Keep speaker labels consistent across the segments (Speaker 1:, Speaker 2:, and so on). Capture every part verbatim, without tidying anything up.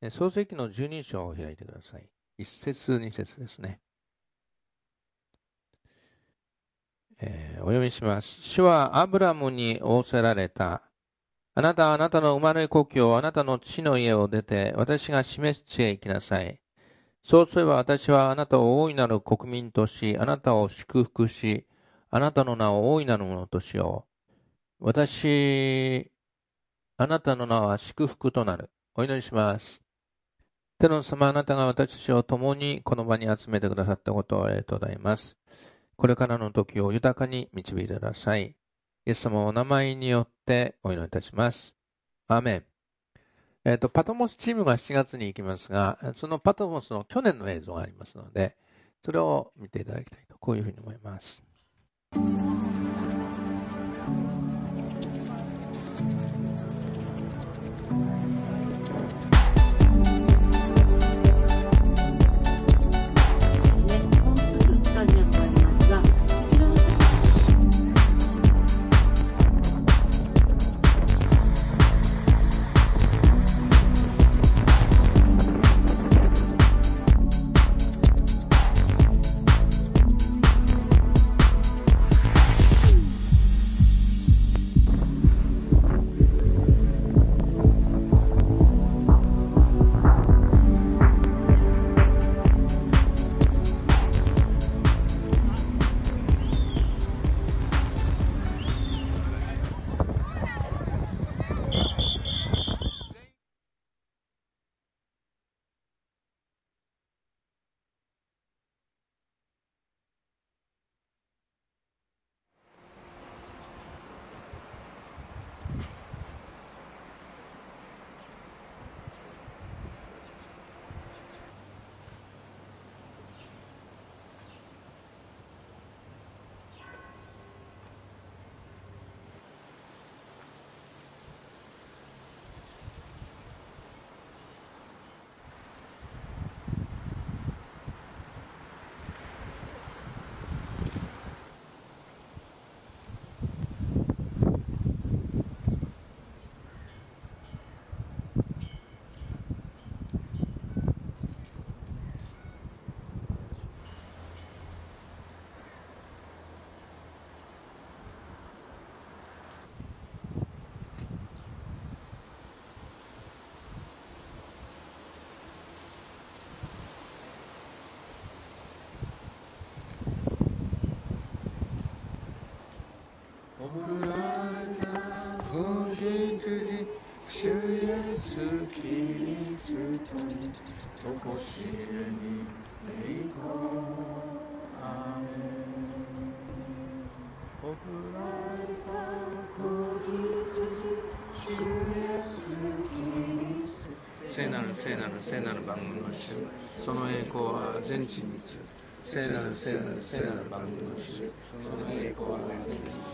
Speaker 1: 創世記のじゅうに章を開いてください。一節二節ですね。えー、お読みします。主はアブラムに仰せられた。あなたはあなたの生まれ故郷、あなたの父の家を出て、私が示す地へ行きなさい。そうすれば私はあなたを大いなる国民とし、あなたを祝福し、あなたの名を大いなるものとしよう。私、あなたの名は祝福となる。お祈りします。天の様、あなたが私たちを共にこの場に集めてくださったことをありがとうございます。これからの時を豊かに導いてください。イエス様のお名前によってお祈りいたします。アーメン。えっと、パトモスチームがしちがつに行きますが、そのパトモスの去年の映像がありますので、それを見ていただきたいと、こういうふうに思います。
Speaker 2: 贈られた子羊、主イエスキリストにとこしえに栄光。アーメン。贈られた子羊、主イエスキリスト。聖なる聖なる聖なる万軍の主、その栄光は全地につ。聖なる聖なる聖なる万軍の主、その栄光は全地につ。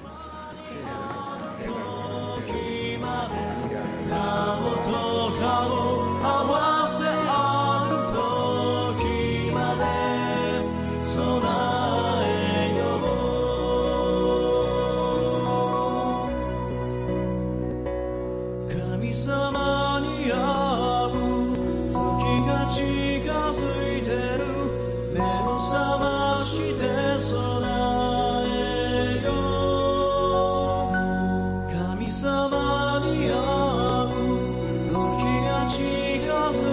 Speaker 2: 時まで顔と顔合わせ合う時まで備えよう。神様に会う時が近づいてる。目を覚まして備えよう。神様に会う時が近づいてる。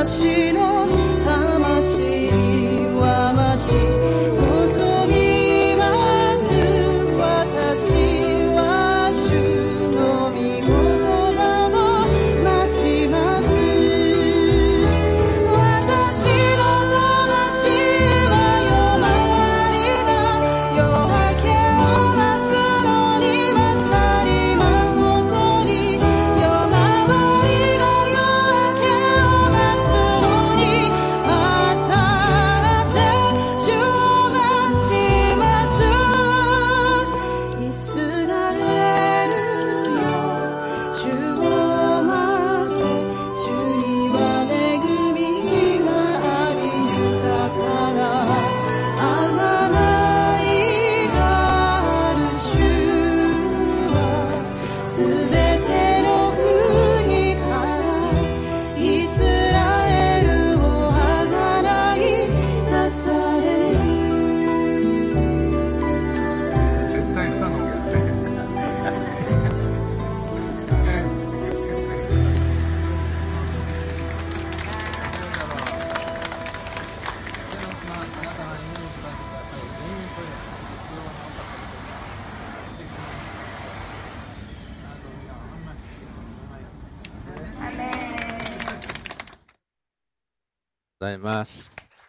Speaker 3: 私の魂は待ち望みます。私は主の御言葉を待ちます。私の魂は弱りだ。夜明けを待つのに勝り誠に。夜回りが夜明けを待つのに朝だって主を待ちます。イスラエルよ、主を待って。主には恵みがあり豊かな贖いがある。主はすべての国からイスラエルを贖い出される。
Speaker 2: 絶対不可能やって
Speaker 1: ございます。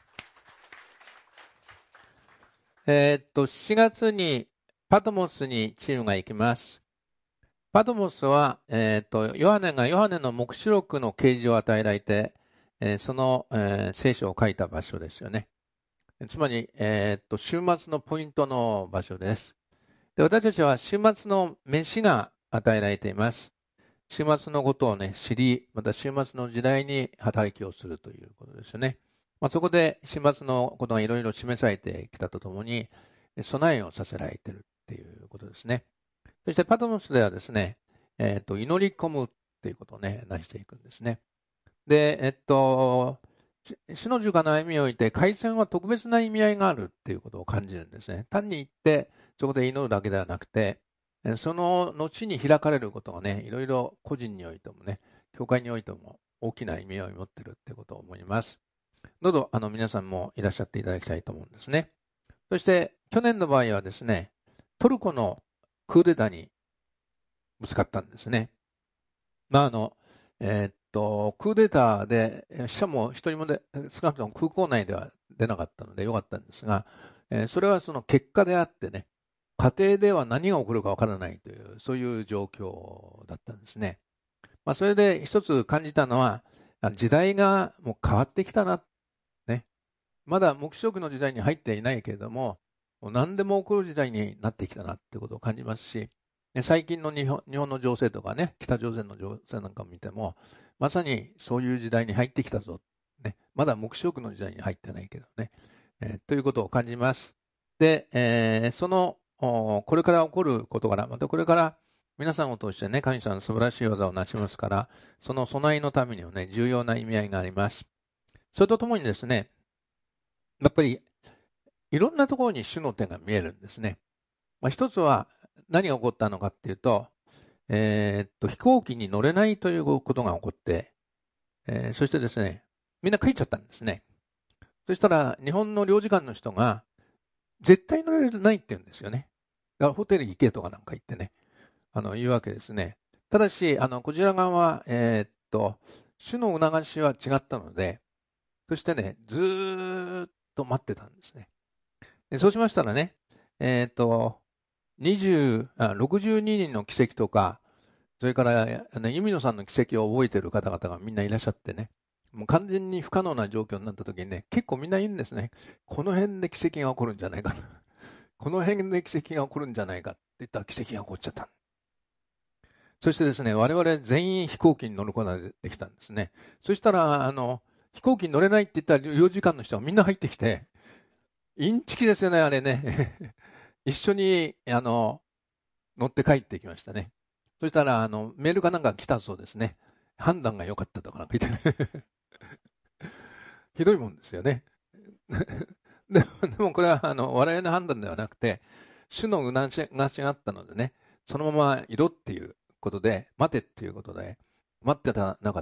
Speaker 1: えーっと、しちがつにパトモスにチームが行きます。パトモスは、えーっと、ヨハネがヨハネの黙示録の啓示を与えられて、えーその、えー聖書を書いた場所ですよね。つまり、えーっと、週末のポイントの場所です。で、私たちは週末の飯が与えられています。週末のことをね、知り、また週末の時代に働きをするということですよね。まあ、そこで週末のことがいろいろ示されてきたとともに、備えをさせられているっていうことですね。そしてパトモスではですね、えっと、祈り込むっていうことをね、なしていくんですね。で、えっと、主の十架の歩みにおいて、開戦は特別な意味合いがあるっていうことを感じるんですね。単に行って、そこで祈るだけではなくて、その後に開かれることがね、いろいろ個人においてもね、教会においても大きな意味合いを持っているってことを思います。どうぞ、あの、皆さんもいらっしゃっていただきたいと思うんですね。そして、去年の場合はですね、トルコのクーデターにぶつかったんですね。まあ、あの、えーっと、クーデターで死者も一人もで、少なくとも空港内では出なかったのでよかったんですが、えーそれはその結果であってね、家庭では何が起こるかわからないという、そういう状況だったんですね。まあ、それで一つ感じたのは、時代がもう変わってきたな、ね。まだ黙示録の時代に入っていないけれども、もう何でも起こる時代になってきたなってことを感じますし、最近の日本、日本の情勢とかね、北朝鮮の情勢なんかを見ても、まさにそういう時代に入ってきたぞ。ね、まだ黙示録の時代に入ってないけどね、えー、ということを感じます。で、えー、その、これから起こることから、またこれから皆さんを通してね、神様の素晴らしい技をなしますから、その備えのためにはね、重要な意味合いがあります。それとともにですね、やっぱり、いろんなところに主の手が見えるんですね。まあ、一つは、何が起こったのかっていうと、えー、っと、飛行機に乗れないということが起こって、えー、そしてですね、みんな帰っちゃったんですね。そしたら、日本の領事館の人が、絶対乗れないって言うんですよね。だからホテル行けとかなんか言ってね、あの、言うわけですね。ただし、あの、こちら側は、えー、っと、主の促しは違ったので、そしてね、ずーっと待ってたんですね。でそうしましたらね、えー、っと、にじゅうあろくじゅうににんの奇跡とか、それから、ね、弓野さんの奇跡を覚えている方々がみんないらっしゃってね、もう完全に不可能な状況になった時にね、結構みんな言うんですね。この辺で奇跡が起こるんじゃないかな。この辺で奇跡が起こるんじゃないかって言ったら奇跡が起こっちゃった。そしてですね、我々全員飛行機に乗ることができたんですね。そしたら、あの、飛行機に乗れないって言った領事館の人がみんな入ってきて、インチキですよね、あれね。一緒に、あの、乗って帰ってきましたね。そしたら、あの、メールかなんか来たそうですね。判断が良かったとかなんか言ってね。ひどいもんですよね。でも、でもこれは、あの、我々の判断ではなくて、主の促しがあったのでね、そのままいろっていうことで、待てっていうことで、待ってた中でね、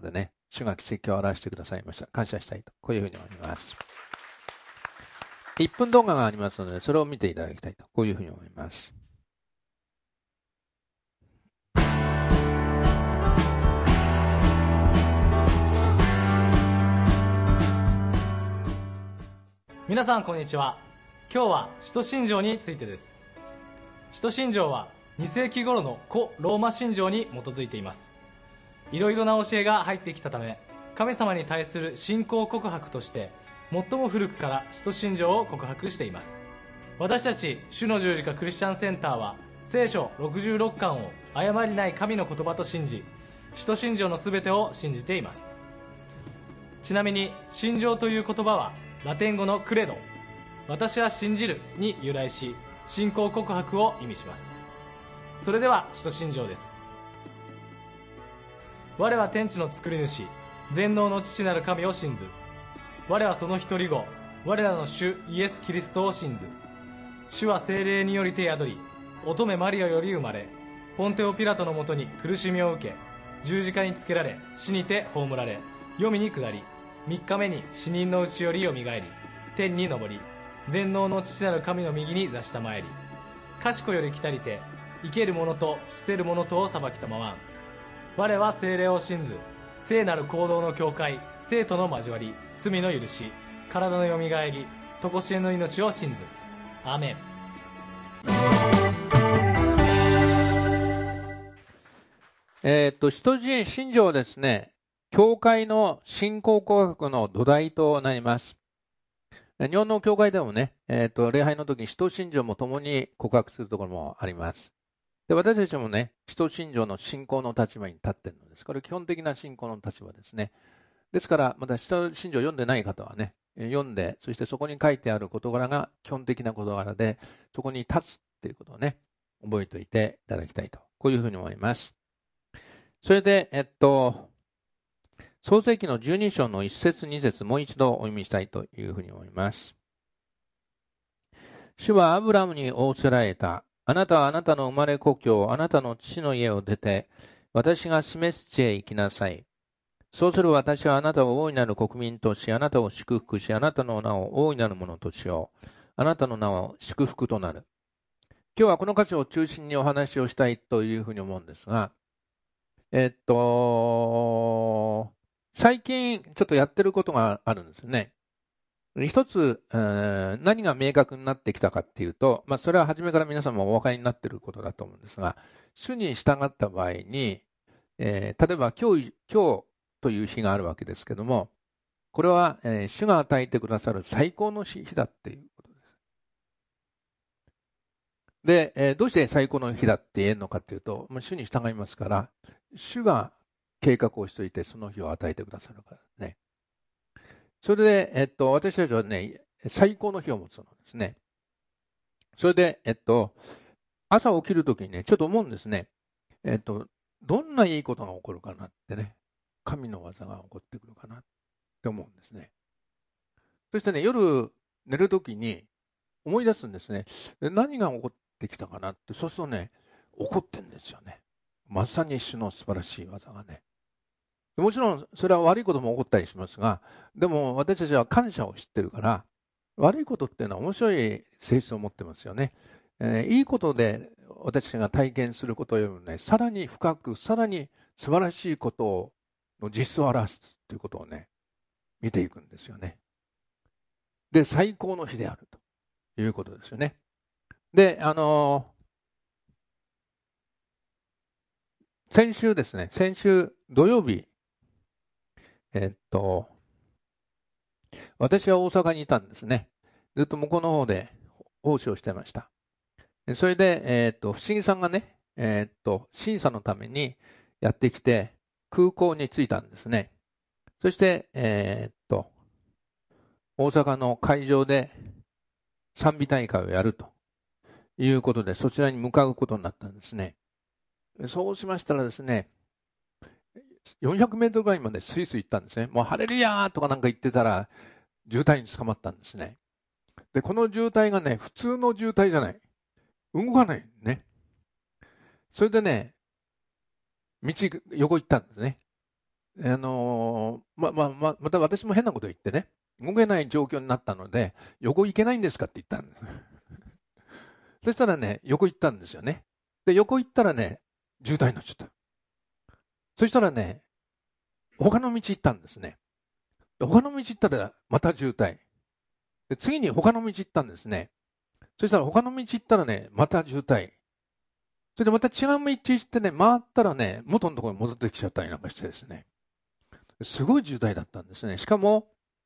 Speaker 1: 主が奇跡を表してくださいました。感謝したいと、こういうふうに思います。いっぷん動画がありますので、それを見ていただきたいと、こういうふうに思います。
Speaker 4: 皆さんこんにちは。今日は使徒信条についてです。使徒信条はに世紀頃の古ローマ信条に基づいています。いろいろな教えが入ってきたため、神様に対する信仰告白として最も古くから使徒信条を告白しています。私たち主の十字架クリスチャンセンターは聖書ろくじゅうろっかんを誤りない神の言葉と信じ、使徒信条のすべてを信じています。ちなみに信条という言葉はラテン語のクレド、私は信じるに由来し、信仰告白を意味します。それでは使徒信条です。我は天地の作り主、全能の父なる神を信ず。我はその一人子、我らの主イエス・キリストを信ず。主は聖霊によりて宿り、乙女マリアより生まれ、ポンテオピラトのもとに苦しみを受け、十字架につけられ、死にて葬られ、黄泉に下り、三日目に死人のうちよりよみがえり、天に昇り、全能の父なる神の右に座したまえり、賢より来たりて、生ける者と死せる者とを裁きたまわん。我は聖霊を信ず、聖なる行動の境界、生との交わり、罪の許し、体のよみがえり、とこしえの命を信ず。アーメン。
Speaker 1: えーっと、使徒信条ですね、教会の信仰告白の土台となります。日本の教会でもね、えーっと、礼拝の時に使徒信条も共に告白するところもあります。で、私たちもね、使徒信条の信仰の立場に立っているのです。これ基本的な信仰の立場ですね。ですから、まだ使徒信条を読んでない方はね、読んで、そしてそこに書いてある事柄が基本的な事柄で、そこに立つっていうことをね、覚えておいていただきたいと、こういうふうに思います。それで、えっと、創世記のじゅうに章のいち節に節、もう一度お読みしたいというふうに思います。主はアブラムに仰せられた。あなたはあなたの生まれ故郷、あなたの父の家を出て、私が示す地へ行きなさい。そうする私はあなたを大いなる国民とし、あなたを祝福し、あなたの名を大いなるものとしよう。あなたの名は祝福となる。今日はこの箇所を中心にお話をしたいというふうに思うんですが、えっと、最近ちょっとやってることがあるんですね。一つ、えー、何が明確になってきたかっていうと、まあ、それは初めから皆さんもお分かりになっていることだと思うんですが、主に従った場合に、えー、例えば今日、今日という日があるわけですけども、これは、えー、主が与えてくださる最高の日だっていうことです。で、えー、どうして最高の日だって言えるのかっていうと、まあ、主に従いますから、主が計画をしておいてその日を与えてくださるからですね。それで、えっと、私たちはね、最高の日を持つのですね。それで、えっと、朝起きるときにね、ちょっと思うんですね。えっと、どんないいことが起こるかなってね、神の技が起こってくるかなって思うんですね。そしてね、夜寝るときに思い出すんですね。何が起こってきたかなって、そうするとね、起こってんですよね。まさに主の素晴らしい技がね。もちろんそれは悪いことも起こったりしますが、でも私たちは感謝を知ってるから、悪いことっていうのは面白い性質を持ってますよね。えー、いいことで私たちが体験することよりもね、さらに深く、さらに素晴らしいことの実相を表すということをね、見ていくんですよね。で、最高の日であるということですよね。で、あのー、先週ですね、先週土曜日、えっと、私は大阪にいたんですね。ずっと向こうの方で奉仕をしてました。それで、えっと、不思議さんがね、えっと、審査のためにやってきて、空港に着いたんですね。そして、えっと、大阪の会場で賛美大会をやるということで、そちらに向かうことになったんですね。そうしましたらですね、よんひゃくメートルぐらいまでスイスイ行ったんですね。もうハレルヤーとかなんか言ってたら渋滞に捕まったんですね。で、この渋滞がね、普通の渋滞じゃない。動かないね。それでね、道横行ったんですね。 あのー、ま、ま、ま、また私も変なこと言ってね、動けない状況になったので、横行けないんですかって言ったんです。そしたらね、横行ったんですよね。で、横行ったらね、渋滞になっちゃった。そしたらね、他の道行ったんですね。他の道行ったらまた渋滞。で、次に他の道行ったんですね。そしたら他の道行ったらね、また渋滞。それでまた違う道行ってね、回ったらね、元のところに戻ってきちゃったりなんかしてですね。すごい渋滞だったんですね。しかも、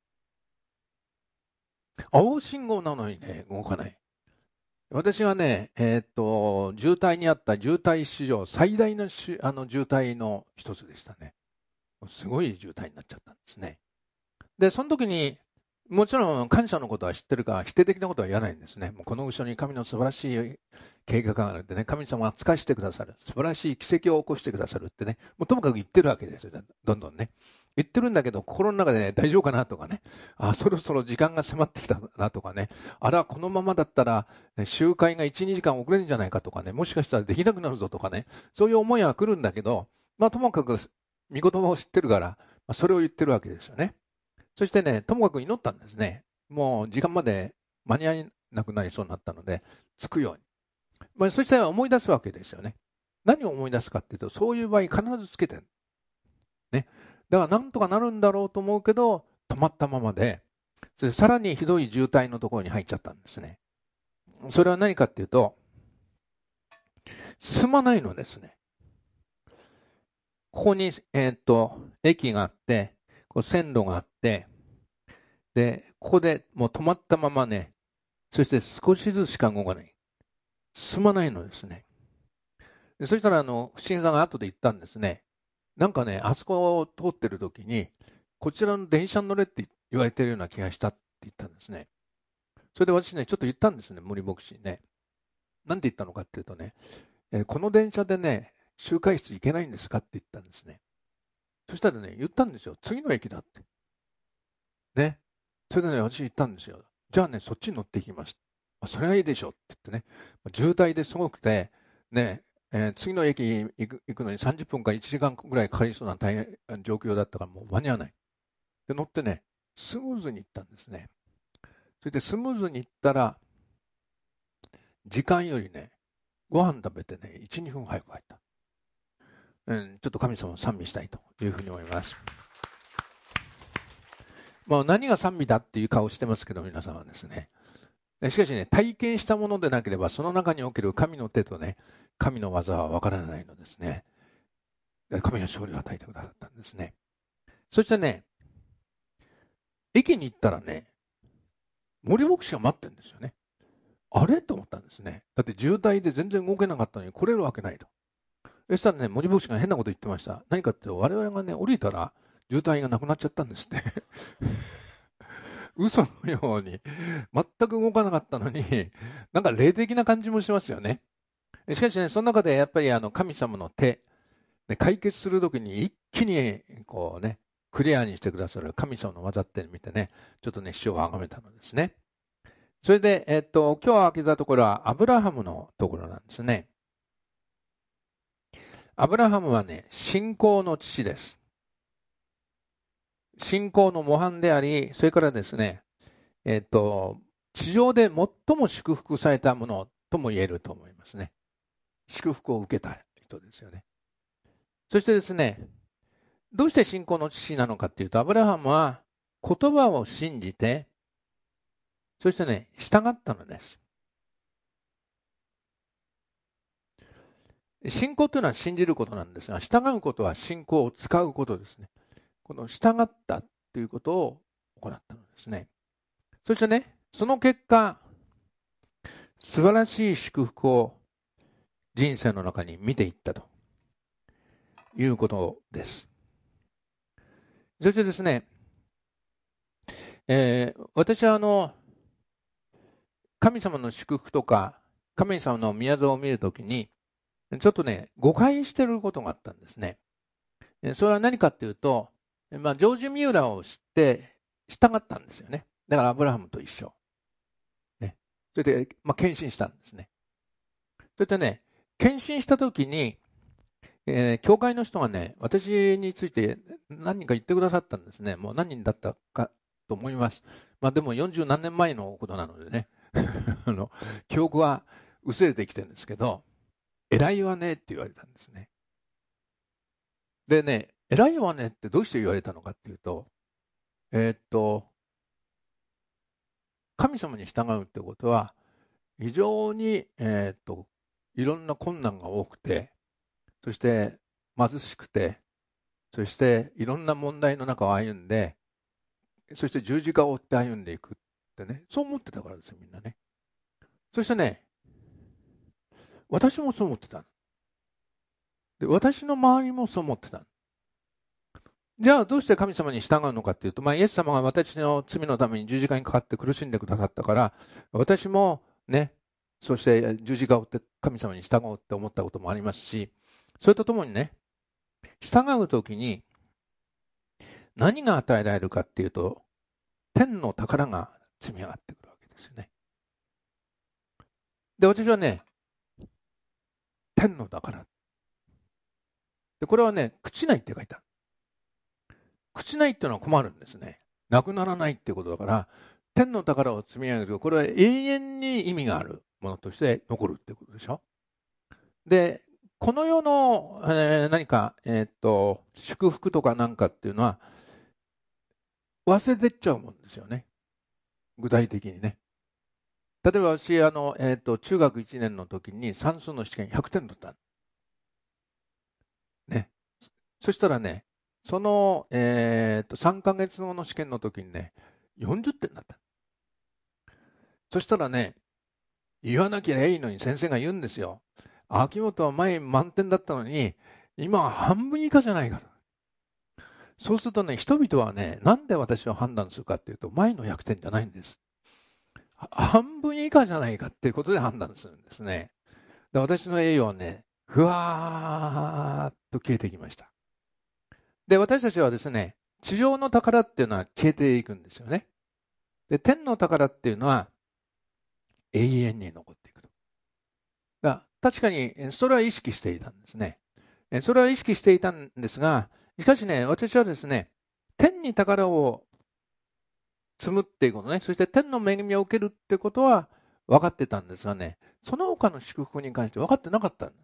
Speaker 1: 青信号なのにね、動かない。私がね、えー、っと、渋滞にあった渋滞史上最大のしあの渋滞の一つでしたね。すごい渋滞になっちゃったんですね。で、その時に、もちろん感謝のことは知ってるから否定的なことは言わないんですね。もうこの後ろに神の素晴らしい計画があるんでね、神様が使わしてくださる。素晴らしい奇跡を起こしてくださるってね、もうともかく言ってるわけですよ。どんどんね。言ってるんだけど、心の中でね、大丈夫かなとかね、あ、そろそろ時間が迫ってきたなとかね、あら、このままだったら、集会がいち、にじかん遅れるんじゃないかとかね、もしかしたらできなくなるぞとかね、そういう思いは来るんだけど、まあともかく、御言葉を知ってるから、まあ、それを言ってるわけですよね。そしてね、ともかく祈ったんですね。もう時間まで間に合えなくなりそうになったので、着くように。まあ、そして思い出すわけですよね。何を思い出すかっていうと、そういう場合必ずつけてる。ね。だからなんとかなるんだろうと思うけど、止まったままで、それでさらにひどい渋滞のところに入っちゃったんですね。それは何かっていうと、進まないのですね。ここに、えー、っと、駅があって、こう線路があって、で、ここでもう止まったままね、そして少しずつしか動かない。進まないのですね。でそしたら、あの、不審さんが後で言ったんですね。なんかね、あそこを通ってる時に、こちらの電車に乗れって言われてるような気がしたって言ったんですね。それで私ね、ちょっと言ったんですね、森牧師にね。なんて言ったのかっていうとね、えーこの電車でね、集会室行けないんですかって言ったんですね。そしたらね、言ったんですよ。次の駅だって。ね。それでね、私言ったんですよ。じゃあね、そっちに乗っていきます。それはいいでしょって言ってね。渋滞ですごくて、ね、えー次の駅行く行くのにさんじゅっぷんかいちじかんぐらいかかりそうな大変状況だったからもう間に合わない。で、乗ってね、スムーズに行ったんですね。それでスムーズに行ったら、時間よりね、ご飯食べてね、いち、にふん早く帰った。うん、ちょっと神様を賛美したいというふうに思います。まあ何が賛美だっていう顔してますけど、皆さんはですね。しかしね、体験したものでなければ、その中における神の手とね、神の技はわからないのですね。神の勝利を与えてくださったんですね。そしてね、駅に行ったらね、森牧師が待ってるんですよね。あれと思ったんですね。だって渋滞で全然動けなかったのに来れるわけないと。そしたらね、森牧師が変なこと言ってました。何かって我々がね、降りたら渋滞がなくなっちゃったんですって。嘘のように、全く動かなかったのに、なんか霊的な感じもしますよね。しかしね、その中でやっぱりあの神様の手、ね、解決するときに一気にこうね、クリアにしてくださる神様の技って見てね、ちょっとね、主を崇めたのですね。それで、えっと、今日開けたところはアブラハムのところなんですね。アブラハムはね、信仰の父です。信仰の模範であり、それからですね、えっと、地上で最も祝福されたものとも言えると思いますね。祝福を受けた人ですよね。そしてですね、どうして信仰の父なのかっていうと、アブラハムは言葉を信じて、そしてね、従ったのです。信仰というのは信じることなんですが、従うことは信仰を使うことですね。この従ったということを行ったのですね。そしてね、その結果、素晴らしい祝福を人生の中に見ていったということです。そしてですね、えー、私はあの、神様の祝福とか、神様の宮沢を見るときに、ちょっとね、誤解していることがあったんですね。それは何かっていうと、まあ、ジョージ・ミューラーを知って従ったんですよね。だからアブラハムと一緒。ね、それで、まあ、献身したんですね。それでね、献身したときに、 えー教会の人がね、私について何人か言ってくださったんですね。もう何人だったかと思います。まあでもよんじゅう何年前のことなのでね、あの、記憶は薄れてきてるんですけど、偉いわねって言われたんですね。でね、偉いわねってどうして言われたのかっていうと、えーっと、神様に従うってことは、非常に、えーっと、いろんな困難が多くて、そして貧しくて、そしていろんな問題の中を歩んで、そして十字架を追って歩んでいくってね、そう思ってたからですよ、みんなね。そしてね、私もそう思ってた。で、私の周りもそう思ってた。じゃあどうして神様に従うのかっていうと、まあ、イエス様が私の罪のために十字架にかかって苦しんでくださったから、私もね、そして十字架を追って神様に従おうって思ったこともありますし、それとともにね、従うときに何が与えられるかっていうと、天の宝が積み上がってくるわけですよね。で、私はね、天の宝。で、これはね、朽ちないって書いてある。朽ちないっていうのは困るんですね。なくならないっていうことだから、天の宝を積み上げる。これは永遠に意味があるものとして残るっていうことでしょ。で、この世の、えー何か、えーっと、祝福とかなんかっていうのは、忘れてっちゃうもんですよね。具体的にね。例えば私、あの、えーっと、中学いちねんの時に算数の試験ひゃくてん取った。ね。そしたらね、その、えーっと、さんかげつごの試験の時にね、よんじゅってんだった。そしたらね、言わなきゃいいのに先生が言うんですよ。秋元は前満点だったのに、今は半分以下じゃないかと。そうするとね、人々はね、なんで私を判断するかっていうと、前のひゃくてんじゃないんです。半分以下じゃないかっていうことで判断するんですね。で、私の栄誉はね、ふわーっと消えてきました。で、私たちはですね、地上の宝っていうのは消えていくんですよね。で、天の宝っていうのは永遠に残っていくと。が確かにそれは意識していたんですね。それは意識していたんですが、しかしね、私はですね、天に宝を積むっていうことね、そして天の恵みを受けるってことは分かってたんですがね、その他の祝福に関して分かってなかったんです。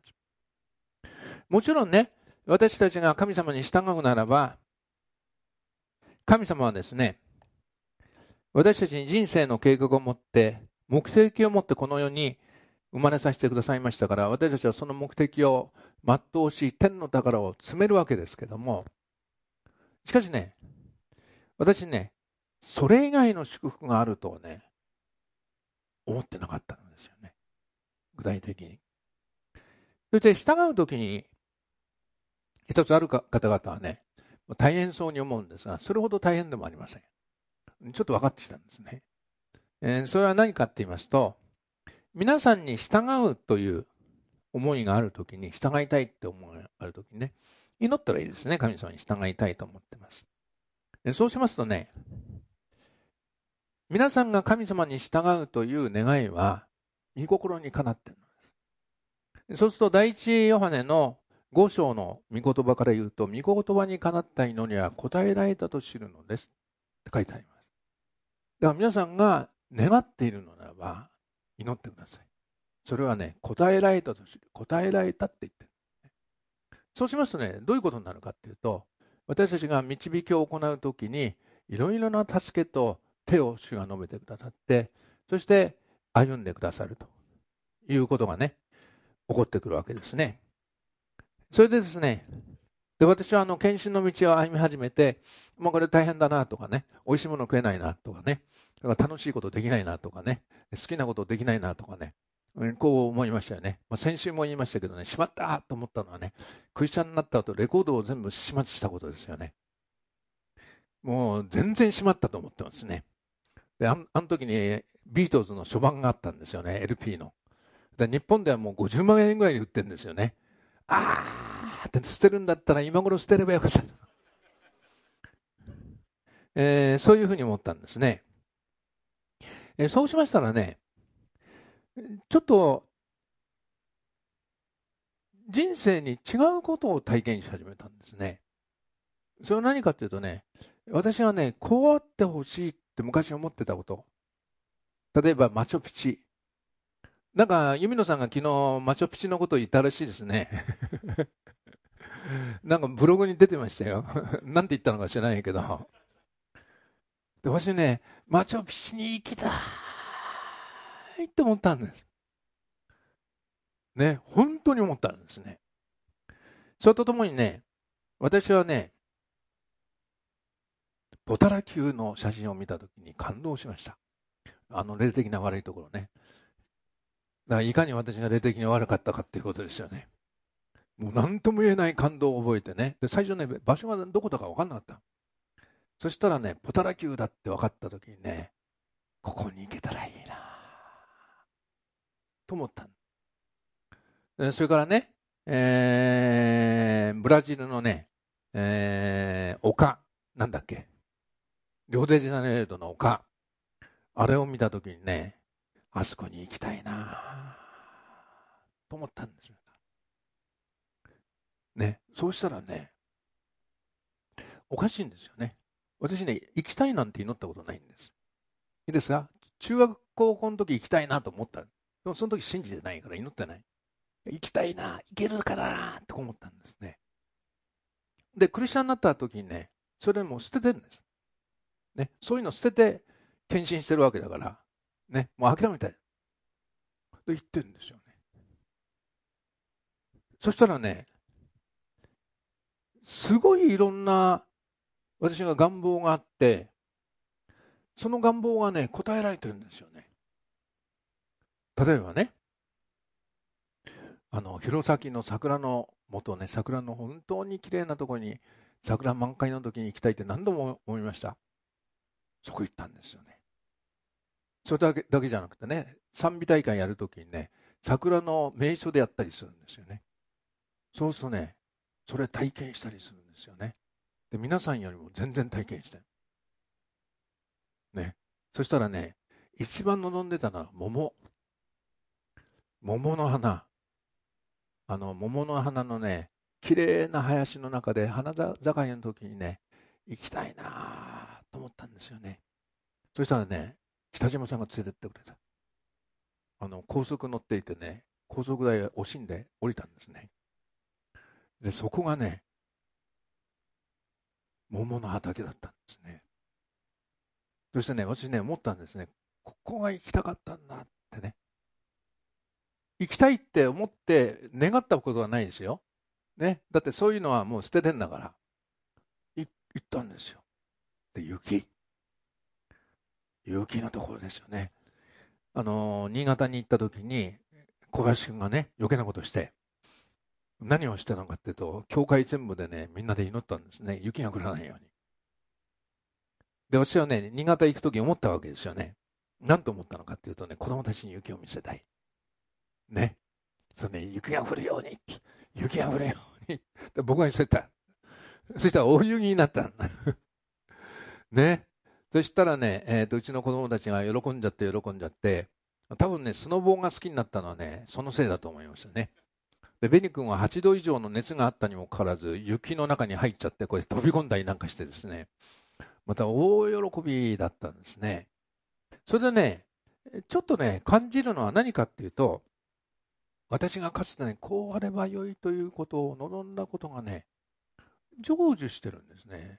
Speaker 1: もちろんね、私たちが神様に従うならば、神様はですね、私たちに人生の計画を持って、目的を持ってこの世に生まれさせてくださいましたから、私たちはその目的を全うし、天の宝を積めるわけですけども、しかしね、私ね、それ以外の祝福があるとはね、思ってなかったんですよね。具体的に。そして従うときに、一つある方々はね、大変そうに思うんですが、それほど大変でもありません。ちょっと分かってきたんですね。えー、それは何かって言いますと、皆さんに従うという思いがあるときに、従いたいって思いがあるときにね、祈ったらいいですね。神様に従いたいと思ってます。でそうしますとね、皆さんが神様に従うという願いは、御心にかなっているのです。そうすると、第一ヨハネのご章の御言葉から言うと、御言葉にかなった祈りは答えられたと知るのですって書いてあります。だから皆さんが願っているのならば、祈ってください。それはね、答えられたと知る。答えられたって言ってる。そうしますとね、どういうことになるかっていうと、私たちが導きを行うときに、いろいろな助けと手を主が述べてくださって、そして歩んでくださるということがね、起こってくるわけですね。それでですね、で私はあの献身の道を歩み始めて、もうこれ大変だなとかね、美味しいもの食えないなとかね、楽しいことできないなとかね、好きなことできないなとかね、こう思いましたよね。まあ、先週も言いましたけどね、しまったと思ったのはね、クリスチャンになった後レコードを全部始末したことですよね。もう全然しまったと思ってますね。で、あのあの時にビートルズの初版があったんですよね、エルピー の。で日本ではもうごじゅうまんえんぐらいで売ってるんですよね。あーって捨てるんだったら今頃捨てればよかった、えー、そういうふうに思ったんですね。えー、そうしましたらね、ちょっと人生に違うことを体験し始めたんですね。それは何かというとね、私はね、こうあってほしいって昔思ってたこと。例えばマチョピチ。なんか、ユミノさんが昨日マチョピチのことを言ったらしいですね。なんかブログに出てましたよ。なんて言ったのか知らないけど。で、私ね、マチョピチに行きたいって思ったんです。ね、本当に思ったんですね。それとともにね、私はね、ポタラ級の写真を見たときに感動しました。あの霊的な悪いところね。だからいかに私が霊的に悪かったかっていうことですよね。もう何とも言えない感動を覚えてね。で、最初ね、場所がどこだか分かんなかった。そしたらね、ポタラ級だって分かったときにね、ここに行けたらいいなと思った。それからね、えー、ブラジルのね、えー、丘、なんだっけ、リオデジャネイロの丘、あれを見たときにね、あそこに行きたいなと思ったんですよ。ね、そうしたらね、おかしいんですよね。私ね、行きたいなんて祈ったことないんです。いいですか？中学高校の時行きたいなと思った。でもその時信じてないから祈ってない。行きたいな、行けるかなって思ったんですね。で、クリスチャンになった時にね、それもう捨ててるんです。ね、そういうの捨てて献身してるわけだから、ね、もう諦めたい。と言ってるんですよね。そしたらね、すごいいろんな私が願望があって、その願望がね、答えられてるんですよね。例えばね、あの、弘前の桜の元ね、桜の本当に綺麗なところに、桜満開の時に行きたいって何度も思いました。そこ行ったんですよね。それだけだけじゃなくてね、賛美大会やるときにね、桜の名所でやったりするんですよね。そうするとね、それ体験したりするんですよね。で、皆さんよりも全然体験してる。ね。そしたらね、一番望んでたのは桃。桃の花。あの、桃の花のね、綺麗な林の中で花盛りの時にね、行きたいなと思ったんですよね。そしたらね、北島さんが連れてってくれた。あの、高速乗っていてね、高速台を惜しんで降りたんですね。で、そこがね、桃の畑だったんですね。そしてね、私ね、思ったんですね。ここが行きたかったんだってね。行きたいって思って願ったことはないですよ。ね。だってそういうのはもう捨ててんだから。い行ったんですよ。で、雪。雪のところですよね。あのー、新潟に行った時に、小林くんがね、余計なことして、何をしてたのかっていうと、教会全部でね、みんなで祈ったんですね。雪が降らないように。で、私はね、新潟行く時思ったわけですよね。何と思ったのかっていうとね、子供たちに雪を見せたい。ね。そうね、雪が降るように。雪が降るように。で僕が言ってた。そしたら大雪になった。ね。そしたらね、えーと、うちの子供たちが喜んじゃって喜んじゃって、多分ね、スノボーが好きになったのはね、そのせいだと思いますよね。で、ベニ君ははちど以上の熱があったにもかかわらず、雪の中に入っちゃって、これ飛び込んだりなんかしてですね、また大喜びだったんですね。それでね、ちょっとね、感じるのは何かっていうと、私がかつてね、こうあればよいということを望んだことがね、成就してるんですね。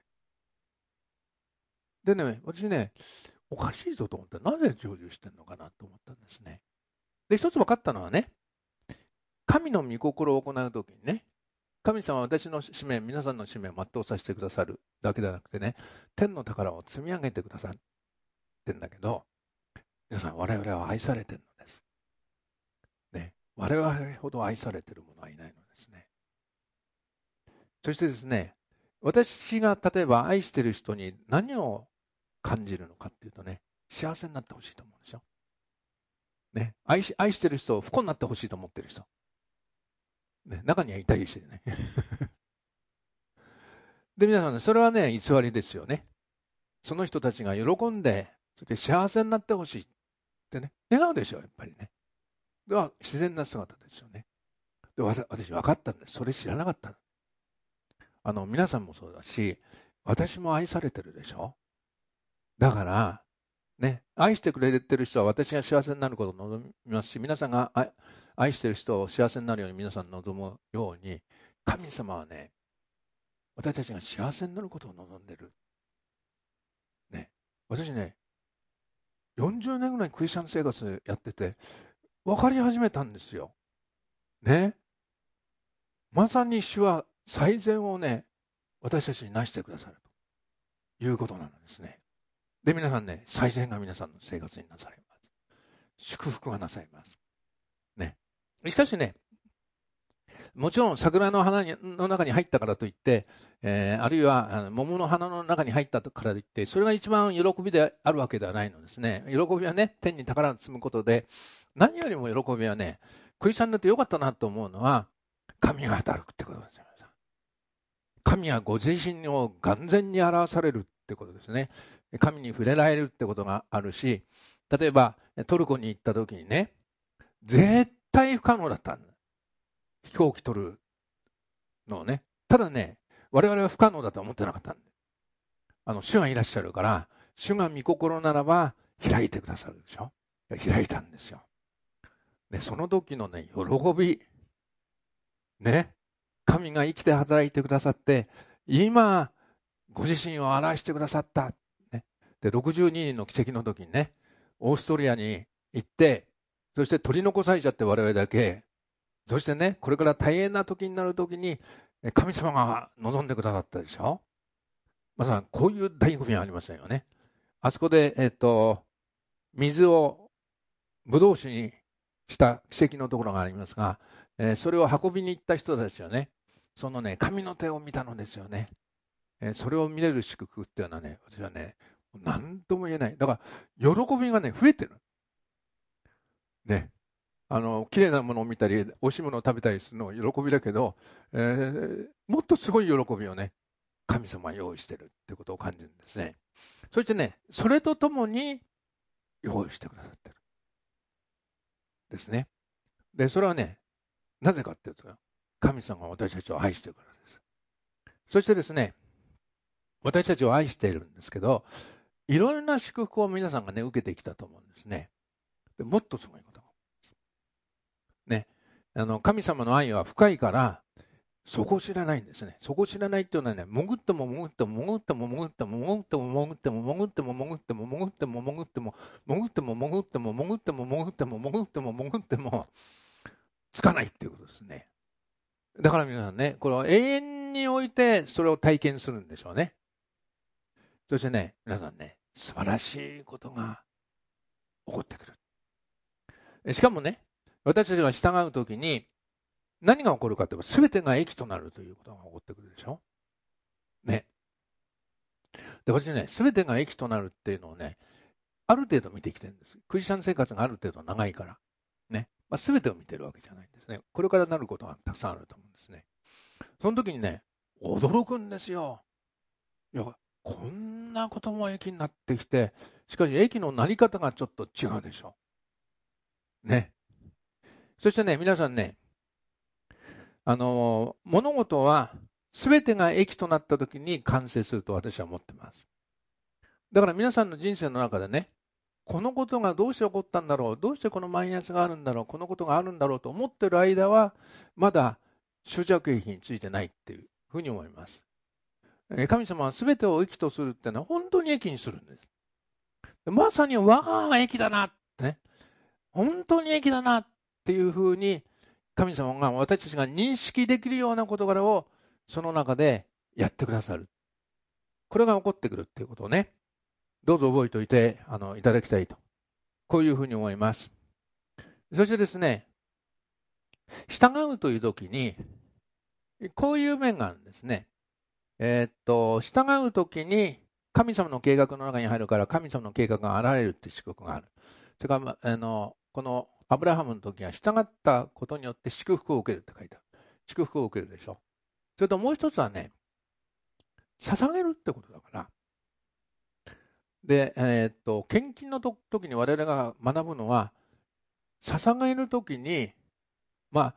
Speaker 1: でね、私ね、おかしいぞと思って、なぜ成就してるのかなと思ったんですね。で、一つ分かったのはね、神の御心を行うときにね、神様は私の使命、皆さんの使命を全うさせてくださるだけではなくてね、天の宝を積み上げてくださってんだけど、皆さん、我々は愛されてるのです。ね、我々ほど愛されてる者はいないのですね。そしてですね、私が例えば愛してる人に何を感じるのかっていうとね、幸せになってほしいと思うんですよ。ね、愛し、愛してる人を不幸になってほしいと思ってる人。ね、中にはいたりしてね。で、皆さんね、それはね、偽りですよね。その人たちが喜んで、そして幸せになってほしいってね、願うでしょう、やっぱりね。では、自然な姿ですよね。 で、私分かったんです。それ知らなかった。あの、皆さんもそうだし、私も愛されてるでしょ。だから、ね、愛してくれてる人は私が幸せになることを望みますし、皆さんが愛してる人を幸せになるように皆さん望むように、神様はね、私たちが幸せになることを望んでる。ね、私ね、よんじゅうねんぐらいクリスチャン生活やってて、分かり始めたんですよ。ね。まさに主は最善をね、私たちになしてくださるということなんですね。で、皆さんね、最善が皆さんの生活になされます。祝福がなされます。ね。しかしね、もちろん桜の花の中に入ったからといって、えー、あるいは桃の花の中に入ったからといって、それが一番喜びであるわけではないのですね。喜びはね、天に宝を積むことで、何よりも喜びはね、クリスチャンになってよかったなと思うのは、神が働くってことですよ。神はご自身を完全に表されるってことですね。神に触れられるってことがあるし、例えばトルコに行った時にね、絶対不可能だったんだ。飛行機取るのをね。ただね、我々は不可能だとは思ってなかったんで。あの、主がいらっしゃるから、主が御心ならば開いてくださるでしょ。開いたんですよ。で、その時のね、喜び。ね。神が生きて働いてくださって、今、ご自身を表してくださった。ね、で、ろくじゅうににんの奇跡の時にね、オーストリアに行って、そして取り残されちゃって我々だけ、そしてね、これから大変な時になる時に、神様が望んでくださったでしょ。まさにこういう醍醐味はありませんよね。あそこで、えっと、水をブドウ酒にした奇跡のところがありますが、えー、それを運びに行った人たちはね、そのね、神の手を見たのですよね。えー、それを見れる祝福っていうのはね、私はね、何とも言えない。だから、喜びがね、増えてる。ね。あの、綺麗なものを見たり、美味しいものを食べたりするのは喜びだけど、えー、もっとすごい喜びをね、神様は用意してるってことを感じるんですね。そしてね、それとともに用意してくださってる。ですね。で、それはね、なぜかっていうと、神様が私たちを愛してるからです。そしてですね、私たちを愛しているんですけど、いろいろな祝福を皆さんがね、受けてきたと思うんですね。でもっとすごいことが。ね。あの、神様の愛は深いから、そこを知らないんですね。そこを知らないっていうのはね、潜っても潜っても潜っても潜っても潜っても潜っても潜っても潜っても潜っても潜っても潜っても潜っても潜っても潜っても潜っても潜ってもつかないっていうことですね。だから皆さんね、これを永遠においてそれを体験するんでしょうね。そしてね、皆さんね、素晴らしいことが起こってくる。しかもね、私たちが従うときに何が起こるかというと、全てが益となるということが起こってくるでしょ。ね。で、私ね、全てが益となるっていうのをね、ある程度見てきてるんです。クリスチャン生活がある程度長いから。ね。まあ、全てを見てるわけじゃないんですね。これからなることがたくさんあると思うんですね。その時にね、驚くんですよ。いや、こんなことも益になってきて、しかし益のなり方がちょっと違うでしょ。ね。そしてね、皆さんね、あの、物事は全てが益となった時に完成すると私は思ってます。だから皆さんの人生の中でね、このことがどうして起こったんだろう、どうしてこのマイナスがあるんだろう、このことがあるんだろうと思ってる間は、まだ終着駅についてないっていうふうに思います。神様は全てを益とするっていうのは本当に益にするんです。まさにわあ益だなってね、本当に益だなっていうふうに神様が私たちが認識できるような事柄をその中でやってくださる。これが起こってくるっていうことをね、どうぞ覚えておいてあのいただきたいと。こういうふうに思います。そしてですね、従うという時に、こういう面があるんですね。えー、っと、従う時に神様の計画の中に入るから神様の計画が現れるって祝福がある。それから、あの、このアブラハムの時は従ったことによって祝福を受けるって書いてある。祝福を受けるでしょ。それともう一つはね、捧げるってことだから。で、えー、っと、献金の時に我々が学ぶのは、捧げる時に、まあ、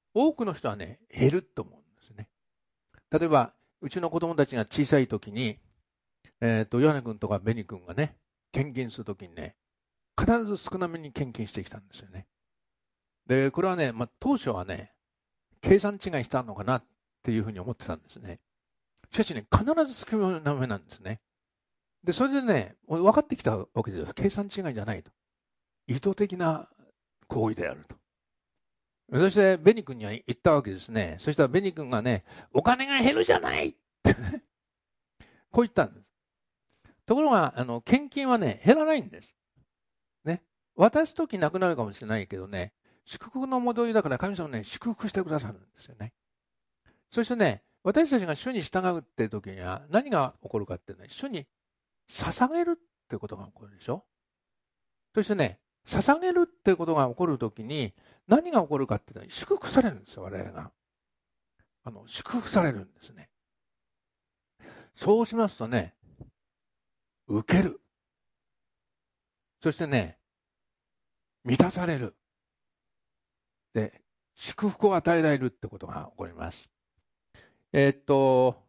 Speaker 1: 多くの人はね、減ると思うんですね。例えば、うちの子供たちが小さい時に、えっと、ヨハネ君とかベニ君がね、献金する時にね、必ず少なめに献金してきたんですよね。で、これはね、まあ、当初はね、計算違いしたのかなっていうふうに思ってたんですね。しかしね、必ず少なめなんですね。で、それでね、分かってきたわけですよ。計算違いじゃないと。意図的な行為であると。そしてベニ君には言ったわけですね。そしたらベニ君がね、お金が減るじゃないってね、こう言ったんです。ところが、あの、献金はね、減らないんです。ね。渡すときなくなるかもしれないけどね、祝福の戻りだから神様ね、祝福してくださるんですよね。そしてね、私たちが主に従うっていうときには何が起こるかっていうのは、主に捧げるっていうことが起こるでしょ。そしてね、捧げるっていうことが起こるときに何が起こるかっていうのは祝福されるんですよ、我々が。あの、祝福されるんですね。そうしますとね、受ける。そしてね、満たされる。で、祝福を与えられるってことが起こります。えー、っと、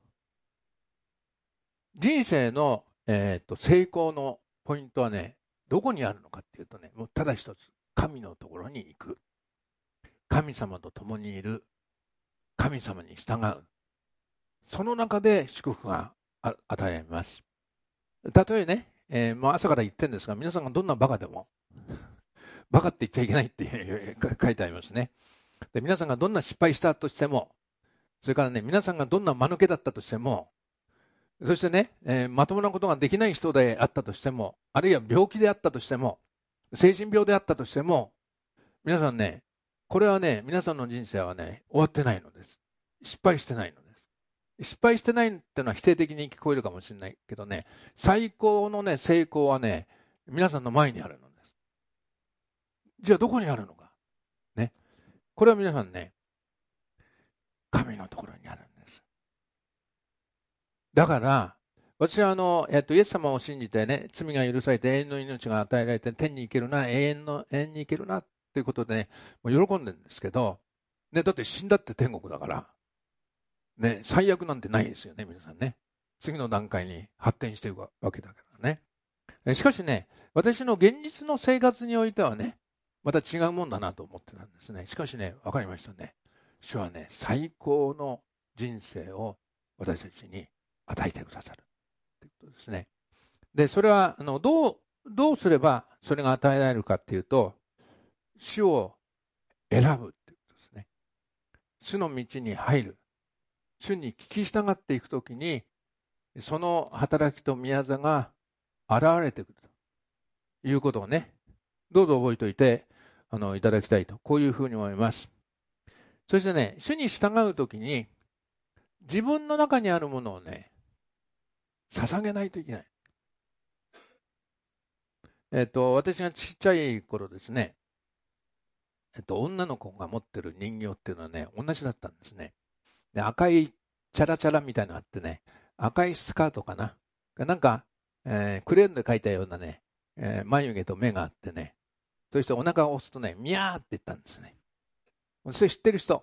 Speaker 1: 人生の、えー、っと成功のポイントはね、どこにあるのかっていうとね、もうただ一つ、神のところに行く。神様と共にいる。神様に従う。その中で祝福が与えられます。たとえね、えー、もう朝から言ってるんですが、皆さんがどんなバカでも、バカって言っちゃいけないって書いてありますね。で、皆さんがどんな失敗したとしても、それからね、皆さんがどんな間抜けだったとしても、そしてね、えー、まともなことができない人であったとしても、あるいは病気であったとしても、精神病であったとしても、皆さんね、これはね、皆さんの人生はね、終わってないのです。失敗してないのです。失敗してないっていうのは否定的に聞こえるかもしれないけどね、最高のね、成功はね、皆さんの前にあるのです。じゃあどこにあるのか。ね。これは皆さんね、神のところにあるんです。だから、私はあの、えっと、イエス様を信じてね、罪が許されて永遠の命が与えられて天に行けるな、永遠の、永遠に行けるなっていうことでね、もう喜んでるんですけど、ね、だって死んだって天国だから、ね、最悪なんてないですよね、皆さんね。次の段階に発展していくわけだからね。しかしね、私の現実の生活においてはね、また違うもんだなと思ってたんですね。しかしね、わかりましたね。主はね、最高の人生を私たちに与えてくださるということですね。で、それはあのどうどうすればそれが与えられるかっていうと、主を選ぶということですね。主の道に入る、主に聞き従っていくときに、その働きと宮座が現れてくるということをね、どうぞ覚えておいてあのいただきたいと、こういうふうに思います。そしてね、主に従うときに自分の中にあるものをね、捧げないといけない。えっと、私がちっちゃい頃ですね、えっと、女の子が持ってる人形っていうのはね、同じだったんですね。で、赤いチャラチャラみたいなのがあってね、赤いスカートかな。なんか、えー、クレヨンで描いたようなね、えー、眉毛と目があってね、そしてお腹を押すとね、ミャーって言ったんですね。それ知ってる人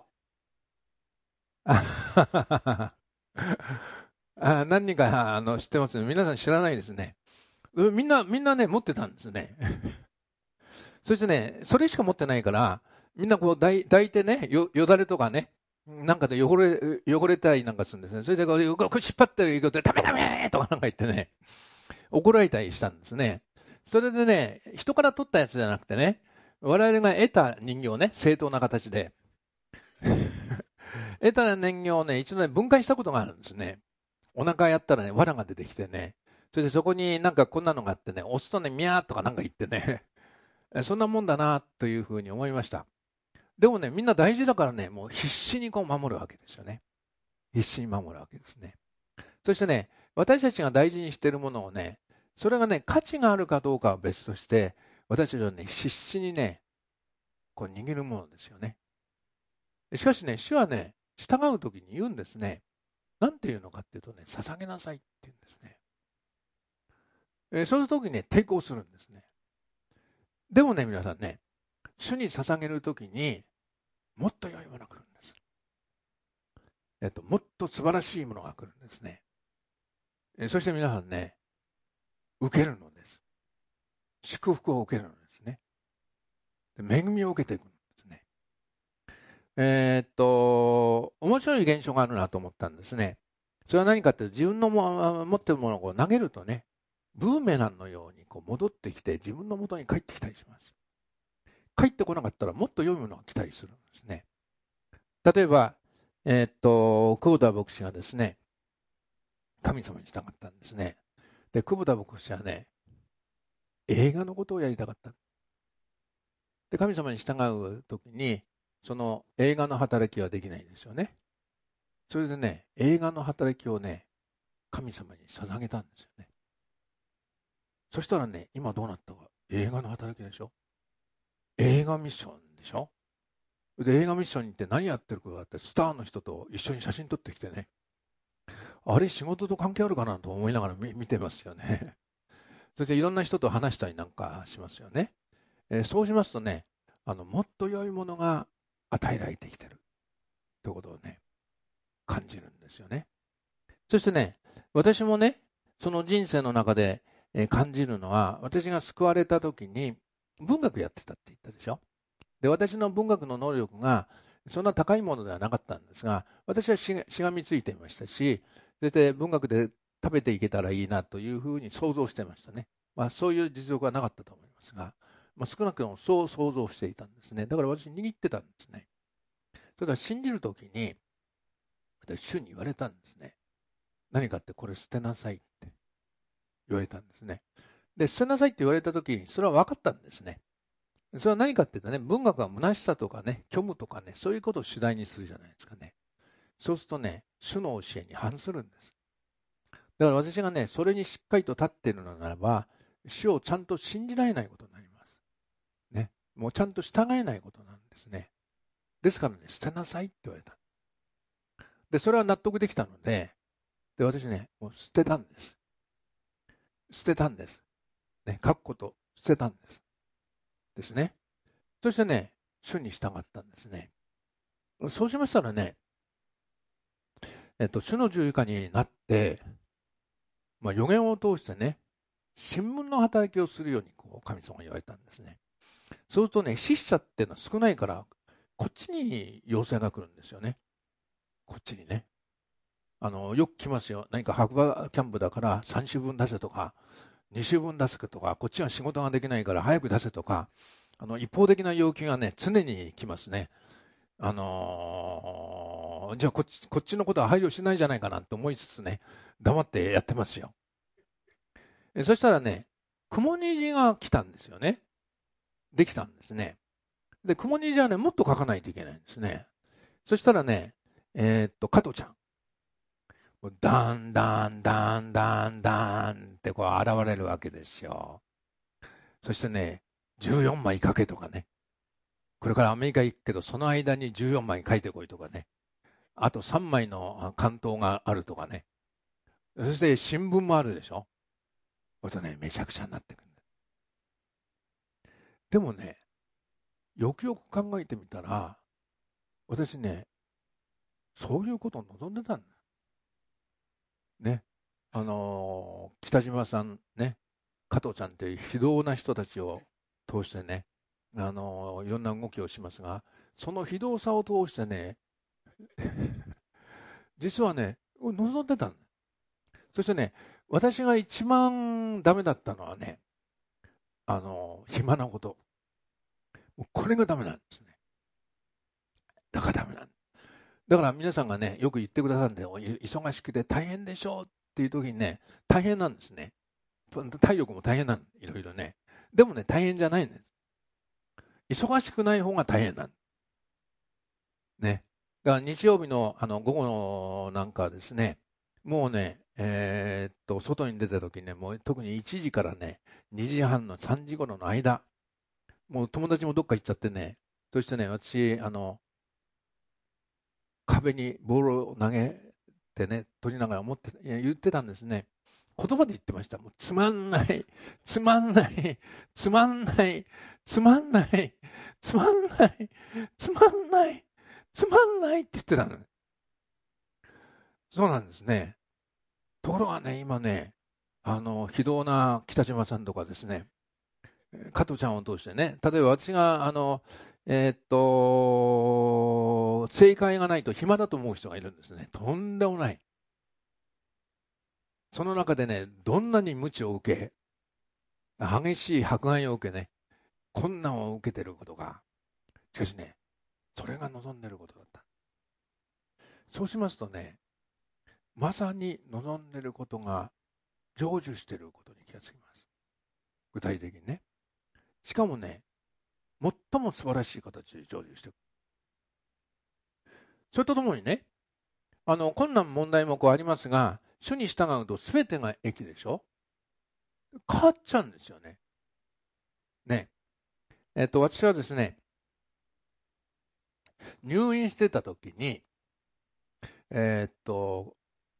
Speaker 1: あ何人かあの知ってますね。皆さん知らないですね。みんな、みんなね、持ってたんですね。そしてね、それしか持ってないから、みんなこう抱い抱いてね、よ、よだれとかね、なんかで汚れ、汚れたりなんかするんですね。それでこう、こう引っ張っていくと、ダメダメとかなんか言ってね、怒られたりしたんですね。それでね、人から取ったやつじゃなくてね、我々が得た人形ね、正当な形で。得た人形をね、一度ね、分解したことがあるんですね。お腹やったらね、藁が出てきてね、それでそこになんかこんなのがあってね、押すとね、ミャーとかなんか言ってね、そんなもんだなというふうに思いました。でもね、みんな大事だからね、もう必死にこう守るわけですよね。必死に守るわけですね。そしてね、私たちが大事にしているものをね、それがね、価値があるかどうかは別として、私たちはね、必死にね、こう握るものですよね。しかしね、主はね、従うときに言うんですね。なんて言うのかっていうとね、捧げなさいって言うんですね。えー、そういうときにね、抵抗するんですね。でもね、皆さんね、主に捧げるときにもっと良いものが来るんでえっと、もっと素晴らしいものが来るんですね。えそして皆さんね、受けるのです。祝福を受けるのですね。で恵みを受けていくんですね。えー、っと、面白い現象があるなと思ったんですね。それは何かっていうと、自分のも持っているものをこう投げるとね、ブーメランのようにこう戻ってきて自分の元に帰ってきたりします。帰ってこなかったらもっと良いものが来たりするんですね。例えば、えー、っと、久保田牧師がですね、神様に従ったんですね。で、久保田牧師はね、映画のことをやりたかった。で、神様に従うときに、その映画の働きはできないんですよね。それでね、映画の働きをね、神様に捧げたんですよね。そしたらね、今どうなったか。映画の働きでしょ。映画ミッションでしょ。で、映画ミッションに行って何やってるかがあって、スターの人と一緒に写真撮ってきてね、あれ仕事と関係あるかなと思いながら 見, 見てますよね。そしていろんな人と話したりなんかしますよね。えー、そうしますとね、あの、もっと良いものが与えられてきてるということをね、感じるんですよね。そしてね、私もね、その人生の中で感じるのは、私が救われた時に文学やってたって言ったでしょ。で、私の文学の能力がそんな高いものではなかったんですが、私はしがみついていましたし、そして文学で食べていけたらいいなというふうに想像してましたね。まあそういう実力はなかったと思いますが、まあ、少なくともそう想像していたんですね。だから私握ってたんですね。それから信じるときに、私主に言われたんですね。何かってこれ捨てなさいって言われたんですね。で、捨てなさいって言われたときに、それは分かったんですね。それは何かって言うとね、文学は虚しさとかね、虚無とかね、そういうことを主題にするじゃないですかね。そうするとね、主の教えに反するんです。だから私がね、それにしっかりと立っているのならば、主をちゃんと信じられないことになります。ね。もうちゃんと従えないことなんですね。ですからね、捨てなさいって言われた。で、それは納得できたので、で、私ね、もう捨てたんです。捨てたんです。ね、書くこと、捨てたんです。ですね。そしてね、主に従ったんですね。そうしましたらね、えっと、主の十字架になって、まあ、予言を通してね、新聞の働きをするようにこう神様が言われたんですね。そうするとね、死者っていうのは少ないから、こっちに要請が来るんですよね。こっちにね。あの、よく来ますよ。何か白馬キャンプだからさん週分出せとか、に週分出せとか、こっちは仕事ができないから早く出せとか、あの、一方的な要求がね、常に来ますね。あのー、じゃあこっち、こっちのことは配慮しないじゃないかなと思いつつね、黙ってやってますよ。えそしたらね、雲虹が来たんですよね。できたんですね。で、雲虹はね、もっと書かないといけないんですね。そしたらね、えー、っと、加藤ちゃん。ダンダンダンダンダンってこう現れるわけですよ。そしてね、じゅうよんまい書けとかね。これからアメリカ行くけど、その間にじゅうよんまい書いてこいとかね。あとさんまいの関東があるとかね。そして新聞もあるでしょ。これとね、めちゃくちゃになってくるんだ。でもね、よくよく考えてみたら、私ね、そういうことを望んでたんだ。ね。あのー、北島さんね、加藤ちゃんっていう非道な人たちを通してね、あのー、いろんな動きをしますが、その非道さを通してね、実はね、望んでたんだ。そしてね、私が一番ダメだったのはね、あのー、暇なこと。もうこれがダメなんですね。だからダメなんだ。だから皆さんがね、よく言ってくださるんで、忙しくて大変でしょうっていう時にね、大変なんですね。体力も大変なんいろいろね。でもね、大変じゃないんです。忙しくない方が大変なんね。だから日曜日のあの午後のなんかですね、もうね、えー、っと、外に出た時にね、もう特にいちじからね、にじはんのさんじ頃の間、もう友達もどっか行っちゃってね、そしてね、私、あの、壁にボールを投げてね、取りながら思って言ってたんですね。言葉で言ってました。もうつまんない、つまんない、つまんない、つまんない、つまんない、つまんない、つまんないって言ってたの。 そうなんですね。ところがね、今ね、あの、非道な北島さんとかですね、加藤ちゃんを通してね、例えば私が、あの、えーっと、正解がないと暇だと思う人がいるんですね。とんでもない。その中でね、どんなに無知を受け、激しい迫害を受けね、困難を受けていることが、しかしね、それが望んでいることだった。そうしますとね、まさに望んでいることが成就していることに気がつきます。具体的にね。しかもね、最も素晴らしい形で成就していく。それとともにね、あの、困難問題もこうありますが、主に従うと全てが益でしょ。変わっちゃうんですよね。ね。えっと、私はですね、入院してた時に、えーっと、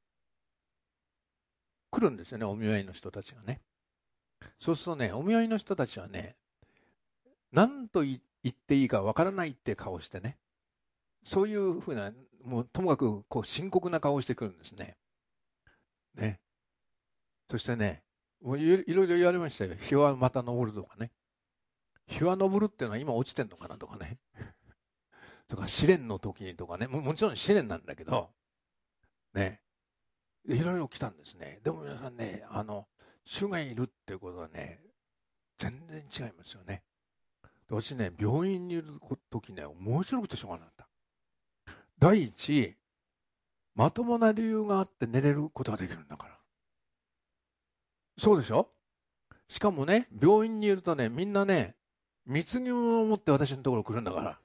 Speaker 1: 来るんですよね、お見舞いの人たちがね。そうするとね、お見舞いの人たちはね、何と言っていいかわからないって顔してね、そういうふうな、もうともかくこう深刻な顔をしてくるんですね。ね。そしてね、もういろいろ言われましたよ。日はまた昇るとかね。日は昇るっていうのは今落ちてんのかなとかね。とか試練の時にとかね、ももちろん試練なんだけど、ね、いろいろ来たんですね。でも皆さんね、あの、主がいるっていうことはね、全然違いますよね。で私ね、病院にいる時ね、面白くてしょうがなかった。第一、まともな理由があって寝れることができるんだから。そうでしょ？しかもね、病院にいるとね、みんなね、貢ぎ物を持って私のところ来るんだから。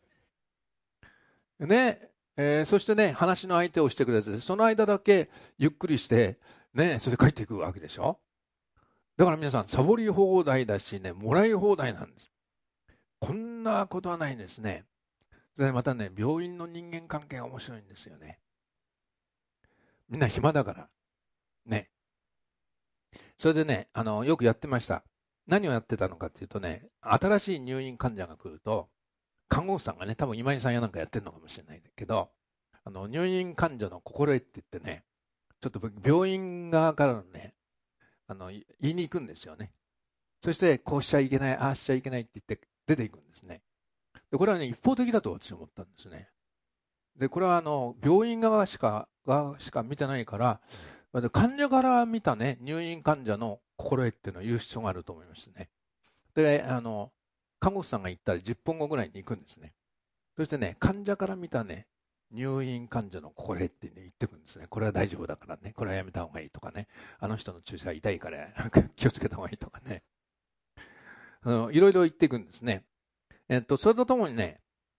Speaker 1: ね、えーそしてね、話の相手をしてくれて、その間だけゆっくりして、ね、それで帰っていくわけでしょ。だから皆さん、サボり放題だしね、もらい放題なんです。こんなことはないんですね。でまたね、病院の人間関係が面白いんですよね。みんな暇だから。ね。それでね、あの、よくやってました。何をやってたのかっていうとね、新しい入院患者が来ると、看護婦さんがね、多分今井さんやなんかやってるのかもしれないけど、あの、入院患者の心得って言ってね、ちょっと病院側からのね、あの、言いに行くんですよね。そして、こうしちゃいけない、ああしちゃいけないって言って出ていくんですね。で、これはね、一方的だと私は思ったんですね。で、これはあの、病院側しか、側しか見てないから、患者から見たね、入院患者の心得っていうのを言う必要があると思いましたね。で、あの、看護師さんが行ったらじゅっぷんごぐらいに行くんですね。そしてね、患者から見たね、入院患者の心得ってね、言ってくるんですね。これは大丈夫だからね、これはやめた方がいいとかね、あの人の注射は痛いから気をつけた方がいいとかね、あのいろいろ言っていくんですね。えっと、それとともにね、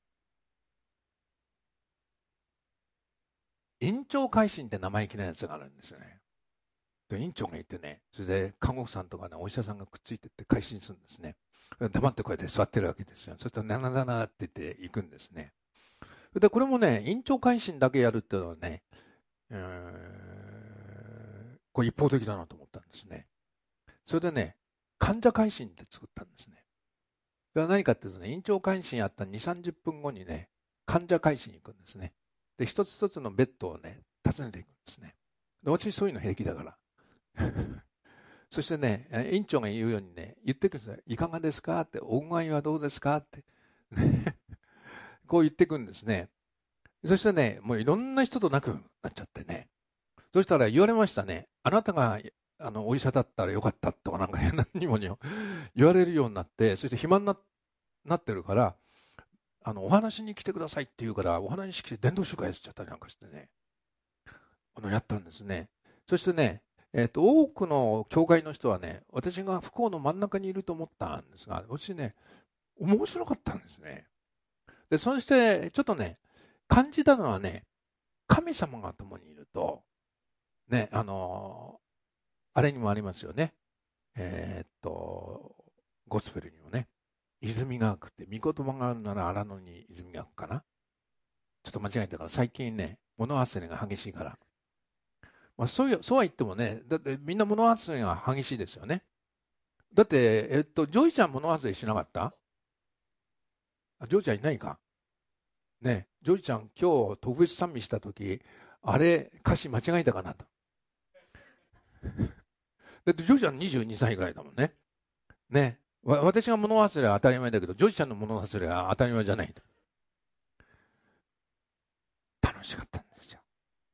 Speaker 1: 院長改心って生意気なやつがあるんですよね。で、院長がいてね、それで看護婦さんとかね、お医者さんがくっついてって改心するんですね。黙ってこうやって座ってるわけですよ。そしたら、ななななって言って行くんですね。で、これもね、院長改心だけやるっていうのはね、えー、これ一方的だなと思ったんですね。それでね、患者改心って作ったんですね。それは何かっていうとね、院長改心やったに、さんじゅっぷんごにね、患者改心に行くんですね。で、一つ一つのベッドをね、訪ねていくんですね。で、私そういうの平気だから。そしてね、院長が言うようにね、言ってくるんですよ。いかがですかって、お具合はどうですかって。こう言ってくるんですね。そしてね、もういろんな人と仲良くなっちゃってね。そしたら言われましたね。あなたがあのお医者だったらよかったとかなんか何にも言われるようになって、そして暇に な, なってるから、あのお話に来てくださいって言うから、お話に来て伝道集会やっちゃったりなんかしてね、あのやったんですね。そしてね、えーと、多くの教会の人はね、私が不幸の真ん中にいると思ったんですが、私ね、面白かったんですね。で、そして、ちょっとね、感じたのはね、神様が共にいると、ね、あのー、あれにもありますよね。えー、っと、ゴスペルにもね、泉が湧くって、御言葉があるなら荒野に泉が湧くかな。ちょっと間違えたから、最近ね、物忘れが激しいから。まあ、そういう、そうは言ってもね、だってみんな物忘れが激しいですよね。だって、えっと、ジョイちゃん物忘れしなかった？あ、ジョイちゃんいないか。ね、ジョイちゃん今日特別賛美したとき、 あれ、歌詞間違えたかなと。だってジョージちゃんにじゅうにさいぐらいだもんね。ね。私が物忘れは当たり前だけど、ジョージちゃんの物忘れは当たり前じゃないと。楽しかったんですよ。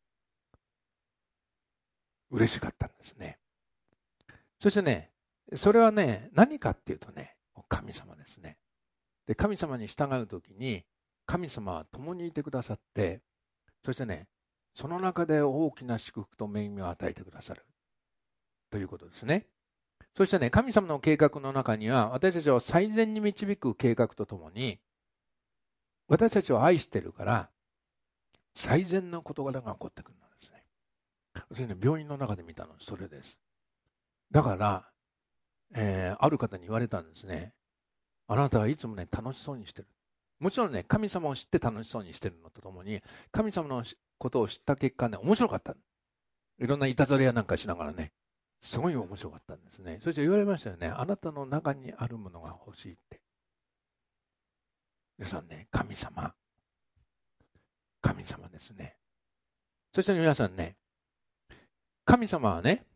Speaker 1: 嬉しかったんですね。そしてね、それはね、何かっていうとね、神様ですね。で、神様に従うときに、神様は共にいてくださって、そしてね、その中で大きな祝福と恵みを与えてくださるということですね。そしてね、神様の計画の中には、私たちを最善に導く計画とともに、私たちを愛しているから、最善の事柄が起こってくるんですね。私ね、病院の中で見たのはそれです。だから、えー、ある方に言われたんですね。あなたはいつもね、楽しそうにしてる。もちろんね、神様を知って楽しそうにしてるのとともに、神様のことを知った結果ね、面白かった。いろんないたずらやなんかしながらね、すごい面白かったんですね。そして言われましたよね。あなたの中にあるものが欲しいって。皆さんね、神様。神様ですね。そして皆さんね、神様はね、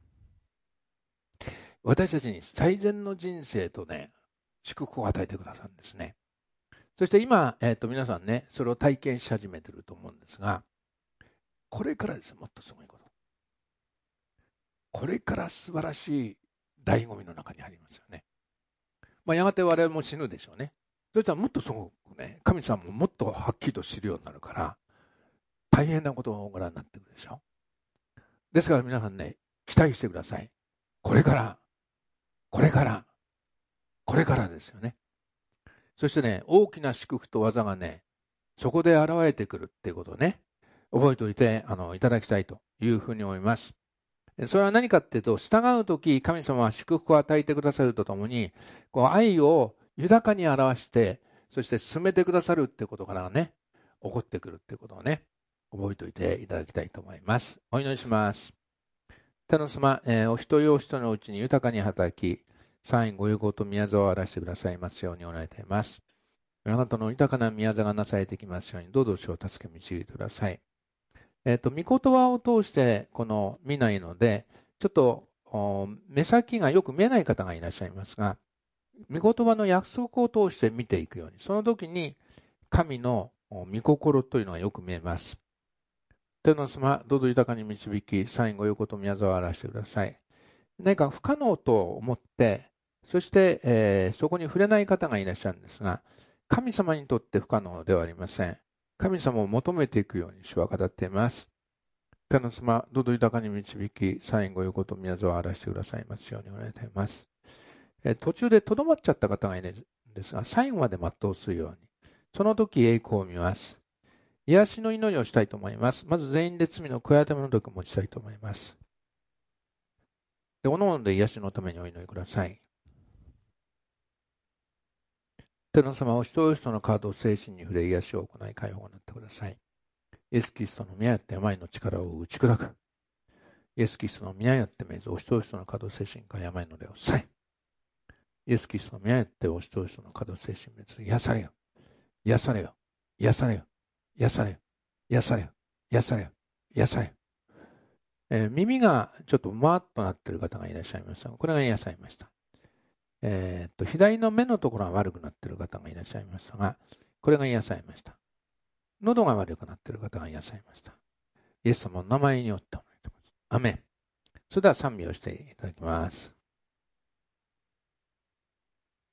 Speaker 1: 私たちに最善の人生とね、祝福を与えてくださるんですね。そして今、えーと、皆さんね、それを体験し始めてると思うんですが、これからです、もっとすごいこと。これから素晴らしい醍醐味の中にありますよね。まあ、やがて我々も死ぬでしょうね。そしたらもっとすごくね、神様ももっとはっきりと知るようになるから、大変なことをご覧になってくるでしょ。ですから皆さんね、期待してください。これから、これから、これからですよね。そしてね、大きな祝福と技がね、そこで現れてくるっていうことをね、覚えておいてあのいただきたいというふうに思います。それは何かっていうと、従うとき神様は祝福を与えてくださるとともに、こう愛を豊かに表して、そして進めてくださるってことからね、起こってくるってことをね、覚えておいていただきたいと思います。お祈りします。天の様、えー、お一人お一人のうちに豊かに働き、三位ご有効と宮沢を荒らしてくださいますようにお願いいたします。あなたの豊かな宮沢がなされてきますように、どうぞ主を助け導いてください。えっと、御言葉を通してこの見ないので、ちょっと目先がよく見えない方がいらっしゃいますが、御言葉の約束を通して見ていくように、その時に神の御心というのがよく見えます。天の様、どうぞ豊かに導き、最後よこと宮沢を荒らしてください。何か不可能と思って、そして、えー、そこに触れない方がいらっしゃるんですが、神様にとって不可能ではありません。神様を求めていくように主は語っています。天の様、どうぞ豊かに導き、最後よこと宮沢を荒らしてくださいますようにお願いいたします。えー、途中でとどまっちゃった方がいるんですが、最後まで全うするように、その時栄光を見ます。癒しの祈りをしたいと思います。まず全員で罪の悔い改めの時を持ちたいと思います。で、おのおので癒しのためにお祈りください。天の様、お一人お一人の体を精神に触れ癒しを行い解放になってください。イエス・キリストの宮によって病の力を打ち砕く。イエス・キリストの宮によってめずお一人お一人の体を精神から病の霊をさえ。イエス・キリストの宮によってお一人お一人の体を精神別に癒されよ。癒されよ。癒されよ。癒されよ。癒されよ。癒されよ。癒されよ。えー、耳がちょっとマーッとなっている方がいらっしゃいましたが、これが癒されました。えー、っと左の目のところが悪くなっている方がいらっしゃいましたが、これが癒されました。喉が悪くなっている方が癒されました。イエス様の名前によってお願いします。アメン。それでは賛美をしていただきます。